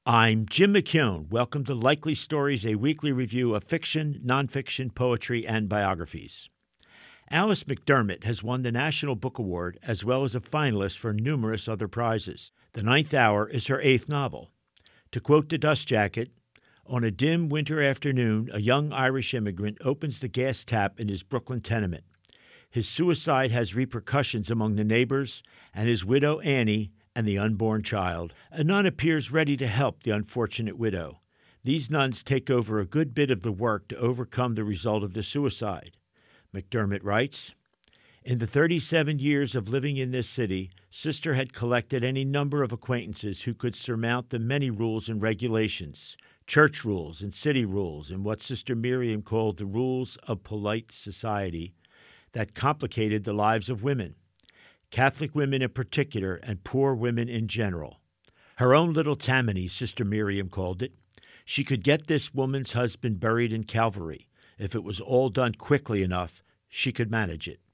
I'm Jim McKeown. Welcome to Likely Stories, a weekly review of fiction, nonfiction, poetry, and biographies. Alice McDermott has won the National Book Award as well as a finalist for numerous other prizes. The Ninth Hour is her eighth novel. To quote The Dust Jacket, on a dim winter afternoon, a young Irish immigrant opens the gas tap in his Brooklyn tenement. His suicide has repercussions among the neighbors and his widow Annie and the unborn child. A nun appears ready to help the unfortunate widow. These nuns take over a good bit of the work to overcome the result of the suicide. McDermott writes, in the 37 years of living in this city, Sister had collected any number of acquaintances who could surmount the many rules and regulations, church rules and city rules, and what Sister Miriam called the rules of polite society that complicated the lives of women. Catholic women in particular, and poor women in general. Her own little Tammany, Sister Miriam called it. She could get this woman's husband buried in Calvary. If it was all done quickly enough, she could manage it.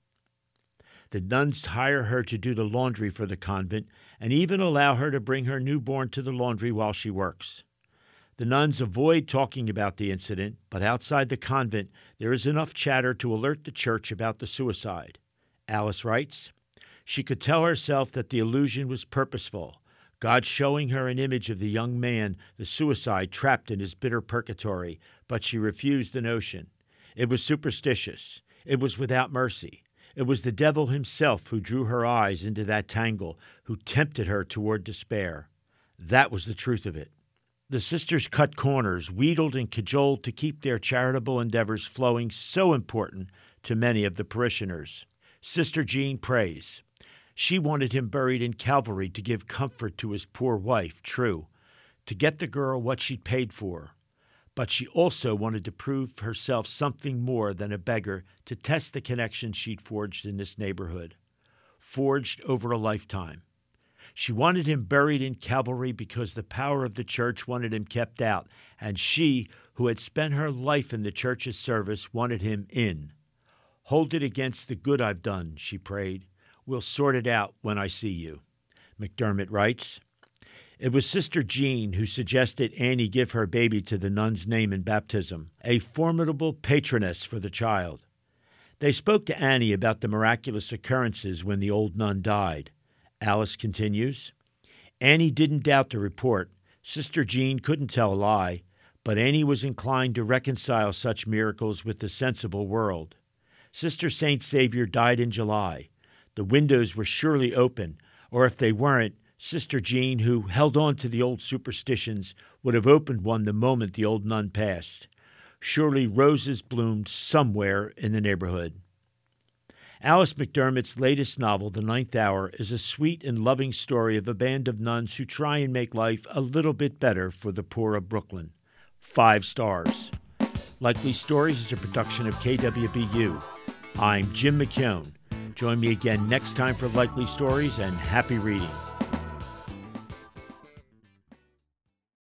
The nuns hire her to do the laundry for the convent and even allow her to bring her newborn to the laundry while she works. The nuns avoid talking about the incident, but outside the convent, there is enough chatter to alert the church about the suicide. Alice writes, she could tell herself that the illusion was purposeful, God showing her an image of the young man, the suicide, trapped in his bitter purgatory, but she refused the notion. It was superstitious. It was without mercy. It was the devil himself who drew her eyes into that tangle, who tempted her toward despair. That was the truth of it. The sisters cut corners, wheedled and cajoled to keep their charitable endeavors flowing, so important to many of the parishioners. Sister Jean prays. She wanted him buried in Calvary to give comfort to his poor wife, true, to get the girl what she'd paid for. But she also wanted to prove herself something more than a beggar, to test the connection she'd forged in this neighborhood, forged over a lifetime. She wanted him buried in Calvary because the power of the church wanted him kept out, and she, who had spent her life in the church's service, wanted him in. Hold it against the good I've done, she prayed. We'll sort it out when I see you. McDermott writes, it was Sister Jean who suggested Annie give her baby to the nun's name in baptism, a formidable patroness for the child. They spoke to Annie about the miraculous occurrences when the old nun died. Alice continues, Annie didn't doubt the report. Sister Jean couldn't tell a lie, but Annie was inclined to reconcile such miracles with the sensible world. Sister St. Savior died in July. The windows were surely open, or if they weren't, Sister Jean, who held on to the old superstitions, would have opened one the moment the old nun passed. Surely roses bloomed somewhere in the neighborhood. Alice McDermott's latest novel, The Ninth Hour, is a sweet and loving story of a band of nuns who try and make life a little bit better for the poor of Brooklyn. 5 stars. Likely Stories is a production of KWBU. I'm Jim McKeown. Join me again next time for Likely Stories, and happy reading.